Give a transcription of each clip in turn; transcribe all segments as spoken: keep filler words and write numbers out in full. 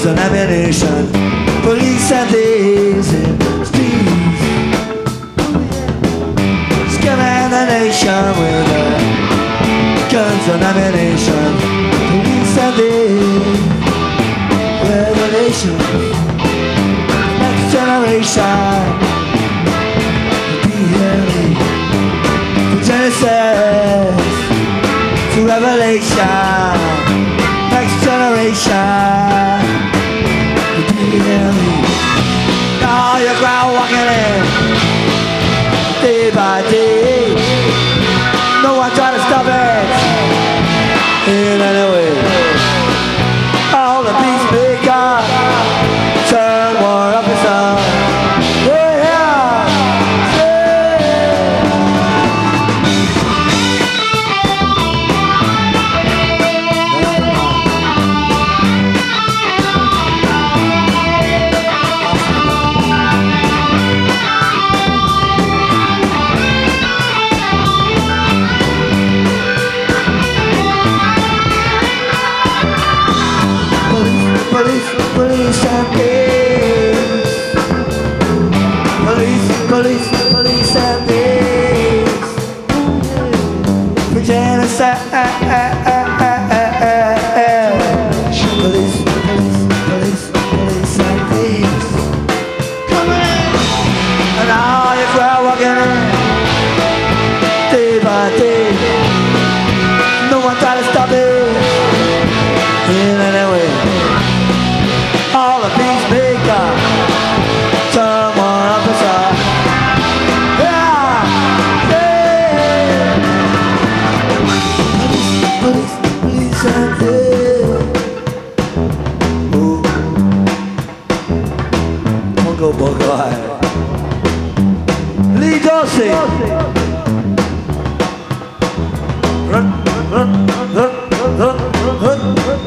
and ammunition, police and thieves in the streets, scamming the nation with their guns and ammunition, police and thieves, revelation, next generation, be hearing from Genesis to Revelation, next generation, be hearing. Now you're ground walking in, day by day, no one trying to stop it in any way. All the peacemaker turn war officer. Yeah, yeah, Police, police and thieves. Police, police, police and thieves. For genocide. Police, police, police, police and thieves. Coming in. And all your crowd walking in. Day by day. No one trying to stop it in any way. All the peacemaker, someone officer. Yeah, yeah. Police, police, police and thieves. Ooh. Bongo, bongo, aye. Lee Dorsey. Run, run, run, run, run, run.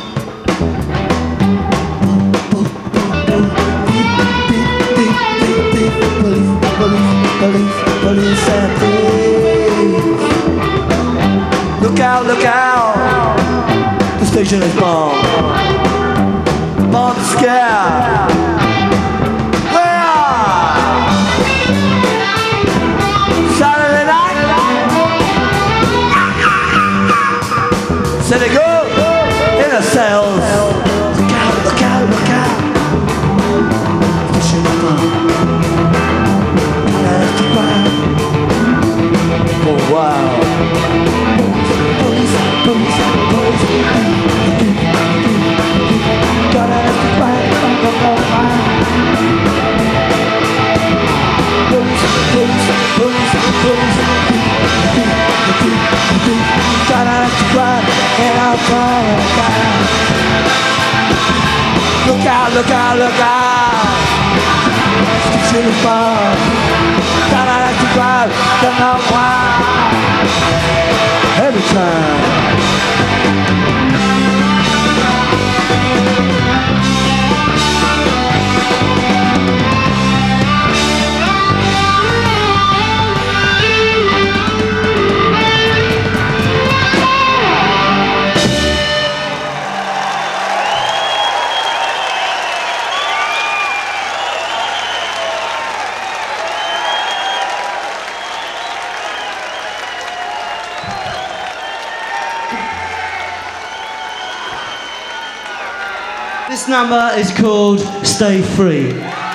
Police, police and thieves. Look out, look out. The station is bombed. Bomb to scare. Where? Saturday night. Said they go in the cells. Look out, look out, look out. Station is bombed. Oh wow. Police, police, police, gotta have to fight, police, police, police, police, gotta have to fight, and I'll fight. Look out, look out, look out. Station is bombed. Gotta have to drive, don't know why. Every time. This number is called Stay Free.